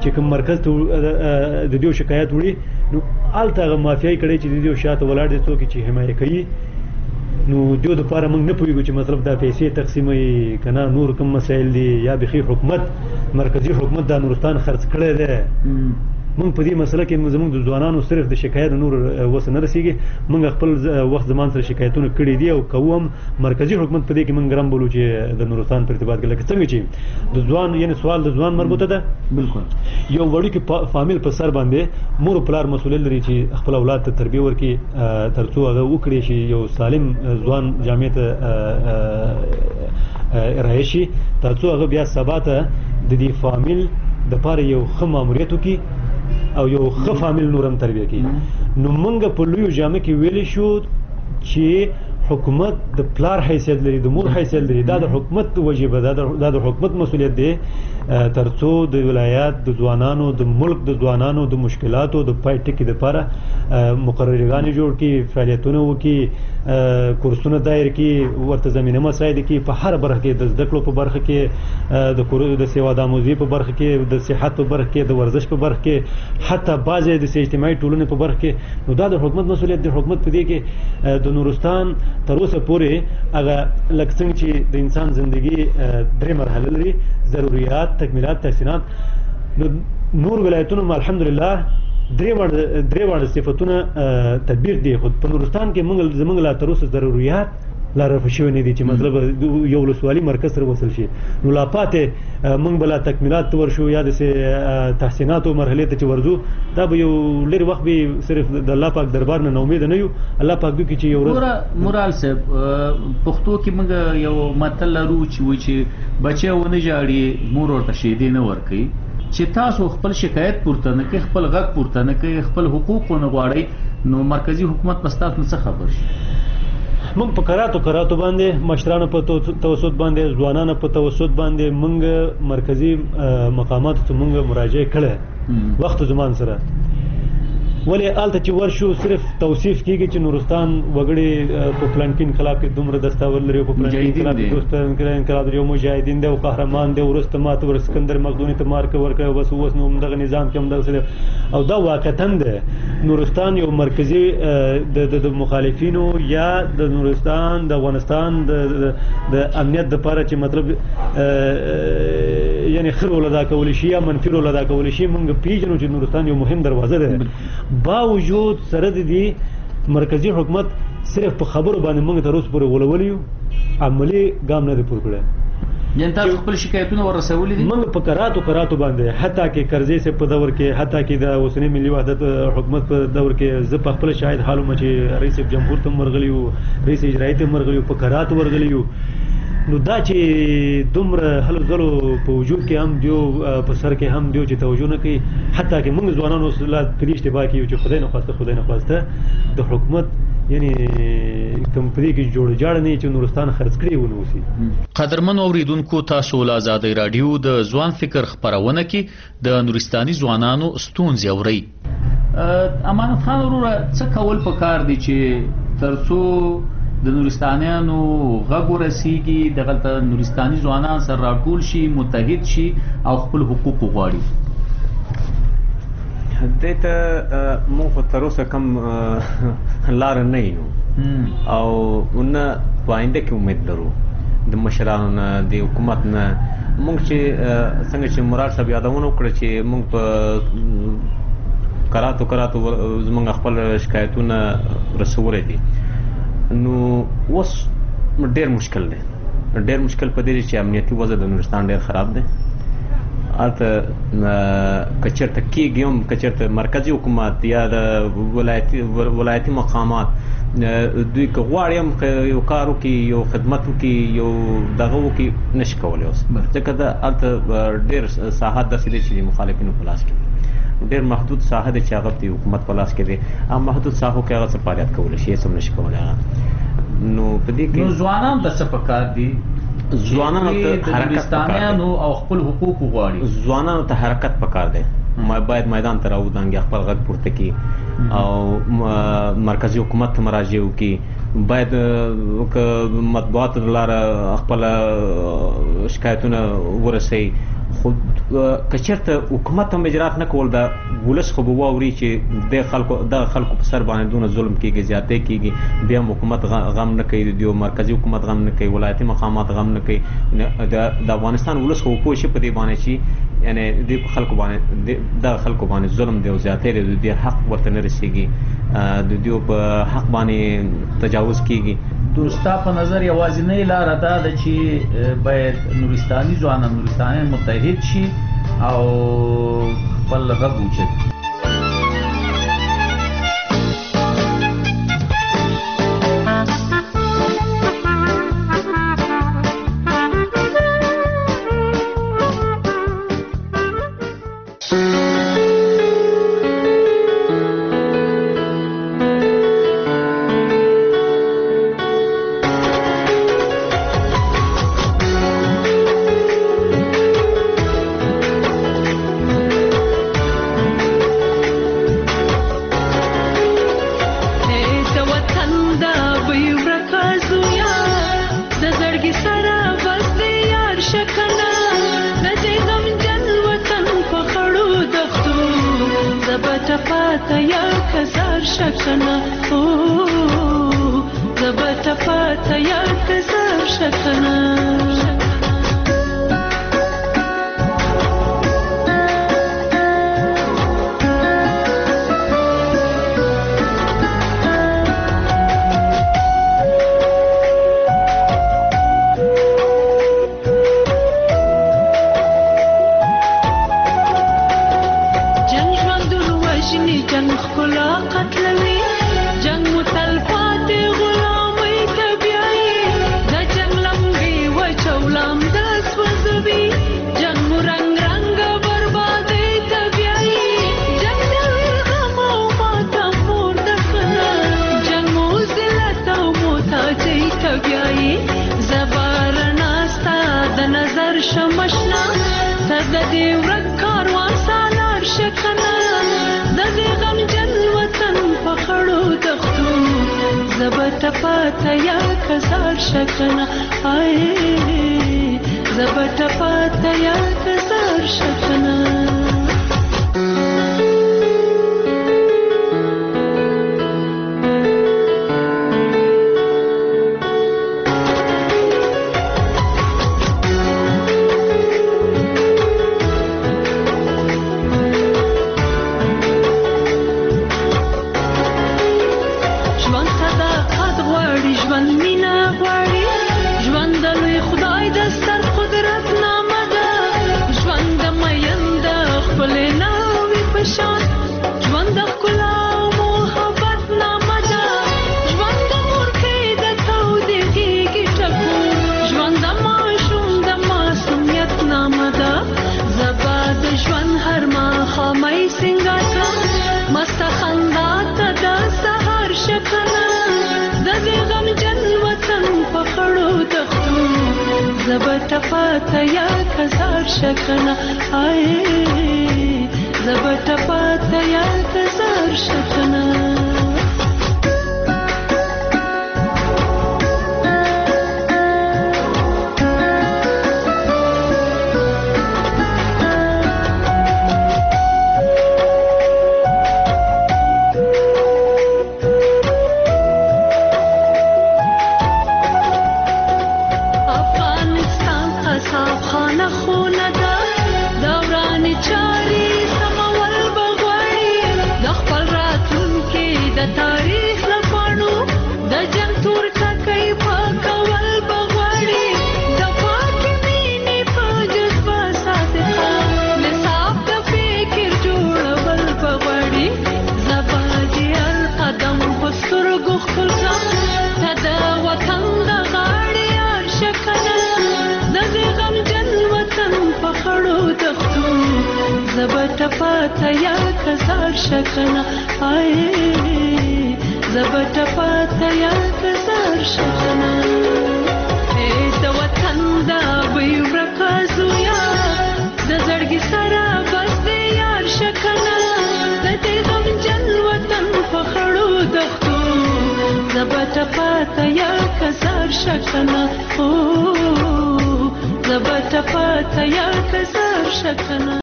چې کوم مرکز ته د دې شکایت وړي نو هلته هغه مافیایي کړی چې د دې شاته ولاړ دي څوک چې حمایه کوي نو دیو د پاره موږ نه پوهیږو چې مطلب دا پیسې تقسیموي کنه نور کوم مسایل دي یا بخي حکومت مرکزی حکومت د نورستان خرڅ کړی دی موږ په دې مسله کې زموږ د ځوانانو صرف د شکایت نور وس نه رسیږي موږ خپل وخت زمان سره شکایتونه کړي دي او کوم مرکزی حکومت په دې کې موږ ګرام بولو چې د نورستان پر ارتباط کې لکه څنګه چې د ځوان یعنی سوال د ځوان مربوطه ده بالکل یو وړي کې فامیل په سر باندې مور پلار مسؤلیت لري چې خپل اولاد ته تربیه ورکړي ترڅو هغه وکړي شي یو سالم ځوان جامع ته راشي ترڅو هغه بیا سبا ته د دې فامیل د پاره یو ښه ماموریت وکړي او یو ښه فامیل نورم تربیه کوي نو موږ په لویو جامع کې ویلی شو چې حکومت د پلار حیثیت لري د مور حیثیت لري دا د حکومت وجیبه دا د حکومت مسؤلیت دی ترڅو د ولایت د ځوانانو د ملک د ځوانانو د مشکلاتو د پای ټکي لپاره مقررګانې جوړ کړي فعالیتونه وکړي کورسونه دایر کړي ورته زمینه مساعد کړي په هر برخه کې د زده کړو په برخه کې د سیوا داموزي په برخه کې د صحت په برخه کې د ورزش په برخه کې حتی بعضې د اجتماعي ټولنې په برخه کې نو دا د حکومت مسؤلیت دی حکومت په دې کې د نورستان تر اوسه پورې هغه لکه څنګه چې د انسان زندگی درې مرحله لري ضروريات تکمیلات تحسینات نور ولایتونو الحمدلله درې واړه صفتونه تدبیر دي خو په نورستان کې زموږ لا تر اوسه ضروريات لا رفع شوی نه دي چې مطلب یو ولسوالي مرکز سره وصل شي نو لا پاتې موږ بلا تکمیلات ورشو یا د تحسیناتو مرحله ته چې ورځو دا به یو لري وخت به صرف د الله پاک دربار نه امید نه یو الله پاک دوی چې یو مورال صاحب پښتو کې موږ یو متل لرو چې بچي ونه جاړي مور ورته شیدې نه ورکي چې تاسو خپل شکایت پورته نه کوي خپل غږ پورته نه کوي خپل حقوق نه غواړي نو مرکزی حکومت پستات نه څه خبر شي موږ په کراتو باندې مشرانو په توسط باندې ځوانانو په توسط باندې موږ مرکزی مقامات ته موږ مراجعه کړه وخت زمان سره ولې آلته چې ورشو صرف توصیف کیږي چې نورستان وګړي په پلان کې انقلاب کې دومره دستاور لري په پلان کې انقلاب انقلاب یو مجاهدین دی او قهرمان دی ورسته ماته ور اسکندر مقدوني ته مارک ورکړ بس اوس نو دغه نظام کې هم دغه او دا واقعا ده نورستان یو مرکزی د مخالفینو یا د نورستان د افغانستان د امنیت لپاره چې مطلب یعنی خیر ولدا کول شي یا منفي ولدا کول شي موږ پیژنو چې نورستان یو مهم دروازه ده باوجود سره د دې مرکزی حکومت صرف په خبرو باندې موږ تر اوسه پورې ولولیو عملی ګام نه دی پور کړی یعنی تاسو خپل شکایتونه ورسولي دي موږ په کراتو باندې حتی کې قرضې سه په دور کې حتی کې د اوسنی ملي وحدت حکومت په دور کې زه په خپل شاهد حالو مچ رئیس جمهور ته مرغلیو رئیس اجرایی ته مرغلیو په کراتو ورغلیو نو دا چې دومره هلو ځلو په وجود کې هم دیو په سر کې هم دیو چې توجه نه کوي حتی کې موږ ځوانانو اصلاح پرې اشتباه کوي چې خدای نه خواسته د حکومت یعنی کمپنی کې جوړ جاړ نه چې نورستان خرڅ کړي ونوسی قدرمن اوریدونکو تاسو ول آزادۍ رادیو د ځوان فکر خبرونه کې د نورستاني ځوانانو ستونزې اوري امانت خان وروره څه کول پکار دي چې ترڅو د نورستانیانو غږ ورسیږي دغلته نورستاني ځوانان سره راټول شي متحد شي او خپل حقوق وغواړي دته مو تر اوسه کم لار نه یو او ونه پاینده کې امید لرو د مشرانو نه د حکومت نه موږ چې څنګه چې مراد صاحب یادونه وکړه چې موږ په کراتو زموږ خپل شکایتونه رسولې دي نو اوس ډېر مشکل دی په دې چې امنیتي وضع د نورستان ډېر خراب دی البته کچرته کېږي هم کچرته مرکزی حکومت یا د ولایتي مقامات دوی که غواړي هم یو کار وکړي یو خدمت وکړي یو دغه وکړي نشي کولی اوس ځکه دا هلته ډېر ساحات داسې دی چې د مخالفینو په لاس کې ډېر محدود ساحه دی چې هغه د حکومت په لاس کې دی هم محدود ساحو کې هغه څه فعالیت کولی شي هېڅ هم نشي کولی هغه نو په دې کې نو ځوانان ته څه پکار دي ځوانانو ته حرکت پکار دی او خپل حقوق وغواړي ځوانانو ته حرکت پکار دی باید میدان ته راودانګي خپل غږ پورته کړي او مرکزی حکومت ته مراجعه وکړي باید مطبوعاتو له لارې خپل شکایتونه ورسوي خو کچرته حکومت هم اجرات نه کول دا ولس خو به واوري چې د خلکو په سر باندې دونه ظلم کیږي زیاتې کیږي بیا حکومت غم نه کوي د مرکزی حکومت غم نه کوي ولایتي مقامات غم نه کوي د افغانستان ولس خو پوه شي په دې باندې چې یعنی د خلکو باندې ظلم دی او زیاتې د حق ورته نه رسیږي د دې په حق باندې تجاوز کیږي دوستا په نظر یوازینۍ لاره دا ده چې باید نورستاني ځوانان نورستانیان متحد شي او خپل غږ اوچت کړي. زبا ټپه تیار که زر شکنه